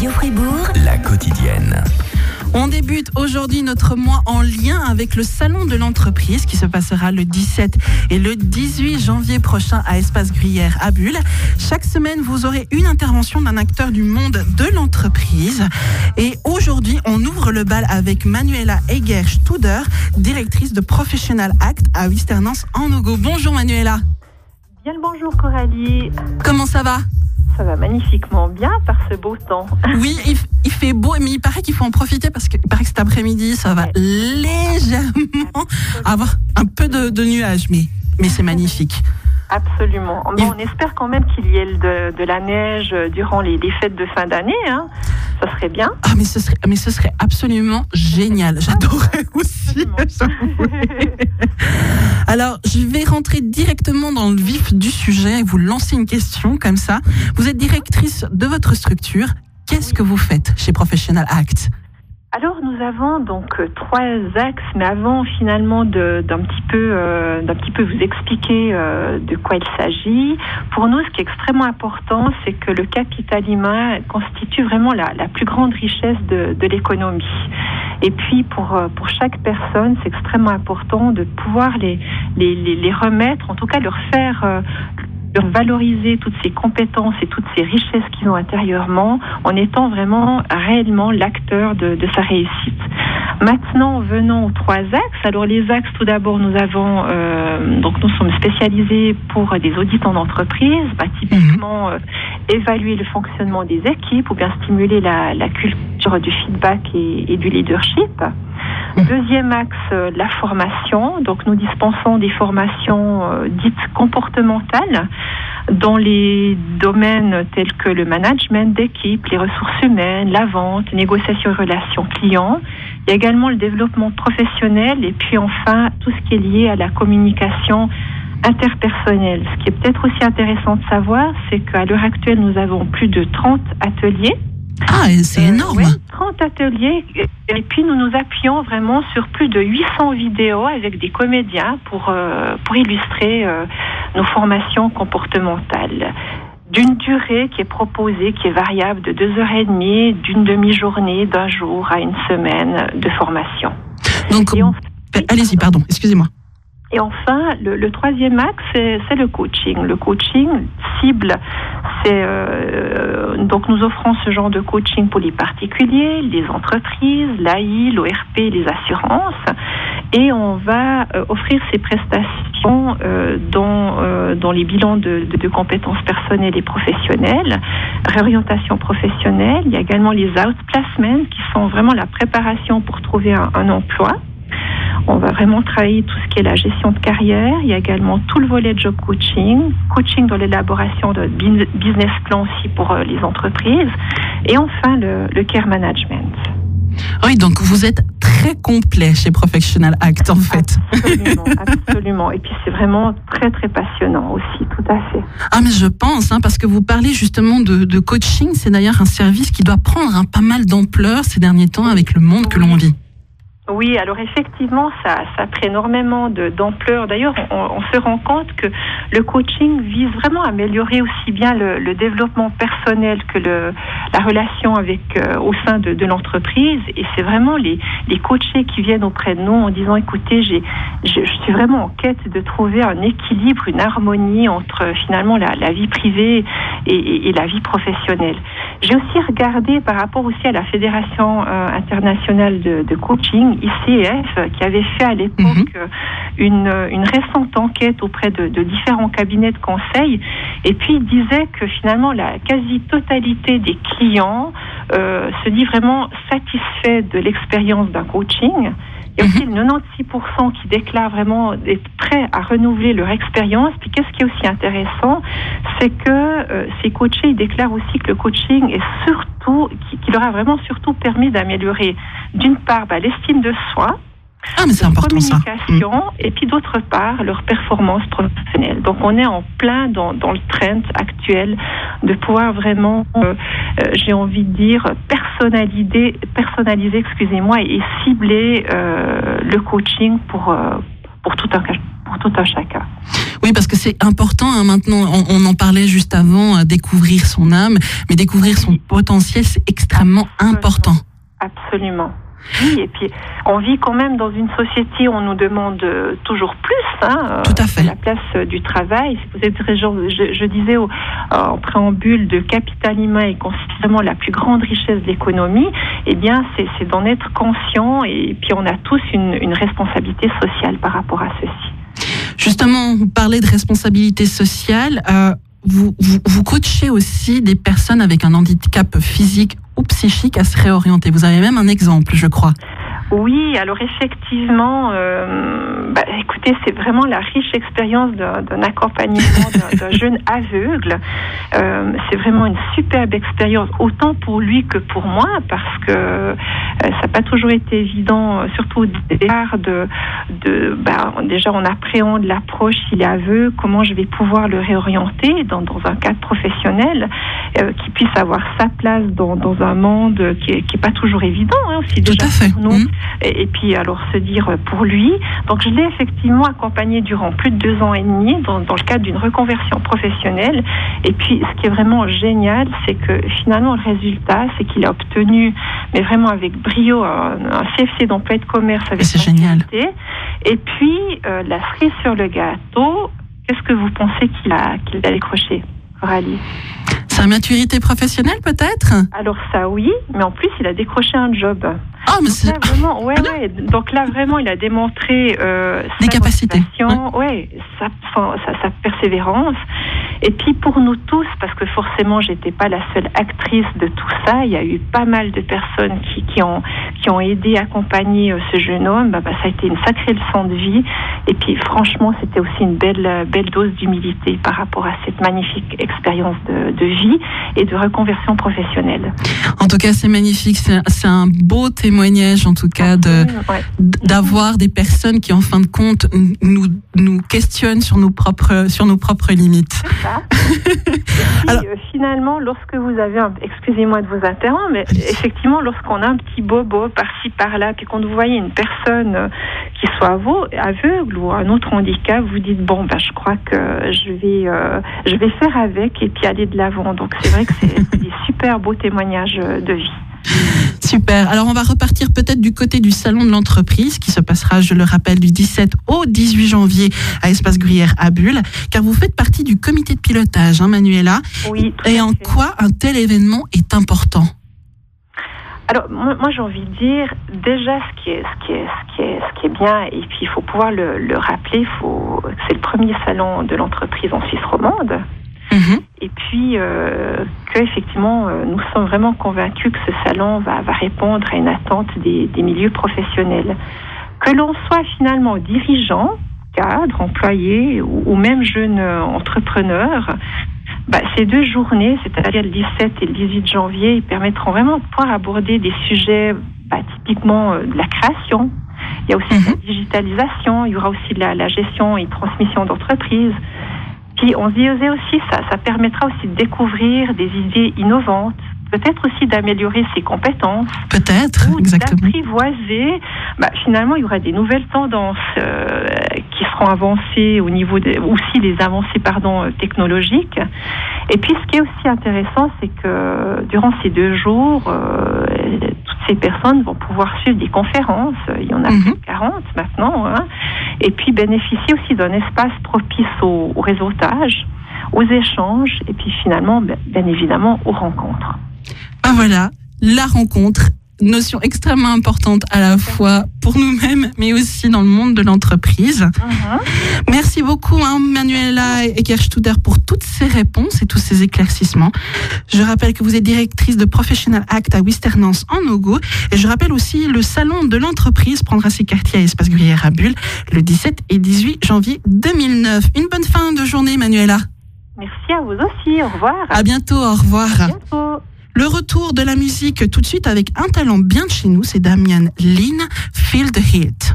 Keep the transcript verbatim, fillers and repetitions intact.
Radio Fribourg, la quotidienne. On débute aujourd'hui notre mois en lien avec le Salon de l'entreprise qui se passera le dix-sept et le dix-huit janvier prochain à Espace Gruyère à Bulle. Chaque semaine, vous aurez une intervention d'un acteur du monde de l'entreprise. Et aujourd'hui, on ouvre le bal avec Manuela Egger-Studer, directrice de Professional Act à Wisternance en Ogo. Bonjour Manuela. Bien le bonjour Coralie. Comment ça va ? Ça va magnifiquement bien par ce beau temps. Oui, il, il fait beau, mais il paraît qu'il faut en profiter parce qu'il paraît que cet après-midi, ça va ouais. légèrement avoir un peu de, de nuages, mais, mais c'est magnifique. Absolument. Bon, on espère quand même qu'il y ait de, de la neige durant les, les fêtes de fin d'année. Hein. Ça serait bien. Ah, mais ce serait, mais ce serait absolument génial. J'adorerais ah, aussi. Alors, je vais rentrer directement dans le vif du sujet et vous lancer une question comme ça. Vous êtes directrice de votre structure. Qu'est-ce oui. que vous faites chez Professional Act ? Alors nous avons donc euh, trois axes, mais avant finalement de, d'un petit peu euh, d'un petit peu vous expliquer euh, de quoi il s'agit. Pour nous, ce qui est extrêmement important, c'est que le capital humain constitue vraiment la, la plus grande richesse de, de l'économie. Et puis pour pour chaque personne, c'est extrêmement important de pouvoir les les les, les remettre, en tout cas leur faire euh, leur valoriser toutes ces compétences et toutes ces richesses qu'ils ont intérieurement en étant vraiment réellement l'acteur de, de sa réussite. Maintenant, venons aux trois axes. Alors les axes, tout d'abord, nous avons euh, donc nous sommes spécialisés pour des audits en entreprise, bah, typiquement euh, évaluer le fonctionnement des équipes ou bien stimuler la, la culture du feedback et, et du leadership. Deuxième axe, euh, la formation. Donc nous dispensons des formations euh, dites comportementales dans les domaines tels que le management d'équipe, les ressources humaines, la vente, négociation et relations clients. Il y a également le développement professionnel et puis enfin tout ce qui est lié à la communication interpersonnelle. Ce qui est peut-être aussi intéressant de savoir, c'est qu'à l'heure actuelle, nous avons plus de trente ateliers. Ah, c'est euh, énorme. Oui, trente ateliers. Et puis, nous nous appuyons vraiment sur plus de huit cents vidéos avec des comédiens pour, euh, pour illustrer euh, nos formations comportementales. D'une durée qui est proposée, qui est variable de deux heures et demie, d'une demi-journée, d'un jour à une semaine de formation. Donc, on... allez-y, pardon, excusez-moi. Et enfin, le, le troisième axe, c'est, c'est le coaching. Le coaching cible, c'est euh, donc nous offrons ce genre de coaching pour les particuliers, les entreprises, l'A I, l'O R P, les assurances, et on va euh, offrir ces prestations euh, dans euh, dans les bilans de, de, de compétences personnelles et professionnelles, réorientation professionnelle. Il y a également les outplacements qui sont vraiment la préparation pour trouver un, un emploi. On va vraiment travailler tout ce qui est la gestion de carrière. Il y a également tout le volet job coaching, coaching dans l'élaboration de business plan aussi pour les entreprises. Et enfin, le, le care management. Oui, donc vous êtes très complet chez Professional Act, en fait. Absolument, absolument. Et puis c'est vraiment très, très passionnant aussi, tout à fait. Ah, mais je pense, hein, parce que vous parlez justement de, de coaching. C'est d'ailleurs un service qui doit prendre hein, pas mal d'ampleur ces derniers temps avec le monde que l'on vit. Oui, alors effectivement, ça, ça a pris énormément de, d'ampleur. D'ailleurs, on, on se rend compte que le coaching vise vraiment à améliorer aussi bien le, le développement personnel que le, la relation avec euh, au sein de, de l'entreprise. Et c'est vraiment les, les coachés qui viennent auprès de nous en disant, écoutez, j'ai, je, je suis vraiment en quête de trouver un équilibre, une harmonie entre finalement la, la vie privée et, et, et la vie professionnelle. J'ai aussi regardé par rapport aussi à la Fédération euh, internationale de, de coaching, I C F, qui avait fait à l'époque mmh. une, une récente enquête auprès de, de différents cabinets de conseil, et puis il disait que finalement la quasi-totalité des clients euh, se dit vraiment satisfait de l'expérience d'un coaching. Il y a aussi le quatre-vingt-six pour cent qui déclarent vraiment être prêts à renouveler leur expérience. Puis qu'est-ce qui est aussi intéressant, c'est que euh, ces coachés ils déclarent aussi que le coaching est surtout, qui, qui leur a vraiment surtout permis d'améliorer d'une part bah, l'estime de soi, Ah, mais c'est important ça. Communication, et puis d'autre part, leur performance professionnelle. Donc on est en plein dans, dans le trend actuel de pouvoir vraiment, euh, euh, j'ai envie de dire, personnaliser, personnaliser excusez-moi, et cibler euh, le coaching pour, euh, pour, tout un, pour tout un chacun. Oui, parce que c'est important hein, maintenant, on, on en parlait juste avant, euh, découvrir son âme, mais découvrir son potentiel, c'est extrêmement Absolument. important. Absolument. Oui, et puis on vit quand même dans une société où on nous demande toujours plus, hein, Tout à fait. à la place du travail. Vous êtes, je, je disais au, en préambule, de capital humain est considérément la plus grande richesse de l'économie. Eh bien, c'est, c'est d'en être conscient, et puis on a tous une, une responsabilité sociale par rapport à ceci. Justement, vous parlez de responsabilité sociale. Euh, vous, vous, vous coachez aussi des personnes avec un handicap physique ou psychique à se réorienter. Vous avez même un exemple, je crois. Oui, alors effectivement, euh, bah, écoutez, c'est vraiment la riche expérience d'un, d'un accompagnement d'un, d'un jeune aveugle. Euh, c'est vraiment une superbe expérience, autant pour lui que pour moi, parce que euh, ça n'a pas toujours été évident, surtout au départ, de, de bah, déjà on appréhende l'approche, il est aveugle, comment je vais pouvoir le réorienter dans, dans un cadre professionnel, euh, qui puisse avoir sa place dans, dans un monde qui n'est qui est pas toujours évident, hein, aussi Tout déjà à fait. pour nous. Mmh. Et, et puis alors se dire pour lui. Donc je l'ai effectivement accompagné durant plus de deux ans et demi dans, dans le cadre d'une reconversion professionnelle. Et puis ce qui est vraiment génial, c'est que finalement le résultat, c'est qu'il a obtenu, mais vraiment avec brio, un, un C F C d'emploi et de commerce avec c'est génial. Et puis euh, la cerise sur le gâteau, qu'est-ce que vous pensez qu'il a qu'il a décroché, Coralie? Sa maturité professionnelle peut-être? Alors ça oui, mais en plus il a décroché un job. Ah, mais c'est... Là, vraiment, ouais, ouais. Donc là, vraiment, il a démontré euh, des sa capacités, ouais, ouais sa, sa, sa persévérance. Et puis pour nous tous, parce que forcément, j'étais pas la seule actrice de tout ça. Il y a eu pas mal de personnes qui, qui ont qui ont aidé, accompagné euh, ce jeune homme. Bah, bah, ça a été une sacrée leçon de vie. Et puis franchement, c'était aussi une belle belle dose d'humilité par rapport à cette magnifique expérience de, de vie et de reconversion professionnelle. En tout cas, c'est magnifique. C'est, c'est un beau témoignage, en tout cas, de, ouais. d'avoir des personnes qui, en fin de compte, nous, nous questionnent sur nos propres, sur nos propres limites. C'est ça. puis, Alors, euh, finalement, lorsque vous avez un, excusez-moi de vous interrompre, mais allez. effectivement, lorsqu'on a un petit bobo par-ci, par-là, puis quand vous voyez une personne euh, qui soit aveugle ou un autre handicap, vous dites, bon, ben, je crois que je vais, euh, je vais faire avec et puis aller de l'avant. Donc, c'est vrai que c'est, c'est des super beaux témoignages de vie. Super. Alors, on va repartir peut-être du côté du salon de l'entreprise qui se passera, je le rappelle, du dix-sept au dix-huit janvier à Espace Gruyère à Bulle, car vous faites partie du comité de pilotage, hein, Manuela. Oui. Et en quoi un tel événement est important? Alors, moi, moi, j'ai envie de dire, déjà, ce qui est, ce qui est, ce qui est, ce qui est bien, et puis il faut pouvoir le, le rappeler, faut, c'est le premier salon de l'entreprise en Suisse romande. Mmh. Et puis, euh, qu'effectivement, euh, nous sommes vraiment convaincus que ce salon va, va répondre à une attente des, des milieux professionnels. Que l'on soit finalement dirigeant, cadre, employé ou, ou même jeune entrepreneur, bah, ces deux journées, c'est-à-dire le dix-sept et le dix-huit janvier, ils permettront vraiment de pouvoir aborder des sujets bah, typiquement euh, de la création. Il y a aussi mmh. de la digitalisation, il y aura aussi de la, la gestion et transmission d'entreprise. Puis on se disait aussi, ça, ça permettra aussi de découvrir des idées innovantes, peut-être aussi d'améliorer ses compétences. Peut-être, ou exactement. D'apprivoiser. Bah, finalement, il y aura des nouvelles tendances euh, qui seront avancées au niveau des, aussi les avancées pardon, technologiques. Et puis, ce qui est aussi intéressant, c'est que durant ces deux jours, euh, toutes ces personnes vont pouvoir suivre des conférences. Il y en a mm-hmm. plus de quarante maintenant. Hein, et puis, bénéficier aussi d'un espace propice au, au réseautage, aux échanges, et puis finalement, bien, bien évidemment, aux rencontres. Ah voilà, la rencontre, notion extrêmement importante à la fois pour nous-mêmes, mais aussi dans le monde de l'entreprise. Uh-huh. Merci beaucoup, hein, Manuela Egerstuder, pour toutes ces réponses et tous ces éclaircissements. Je rappelle que vous êtes directrice de Professional Act à Wisternance en Ogo. Et je rappelle aussi le salon de l'entreprise prendra ses quartiers à Espace Gruyère à Bulle le dix-sept et dix-huit janvier deux mille neuf. Une bonne fin de journée, Manuela. Merci à vous aussi. Au revoir. À bientôt. Au revoir. À bientôt. Le retour de la musique tout de suite avec un talent bien de chez nous, c'est Damian Lynn, Feel the Heat.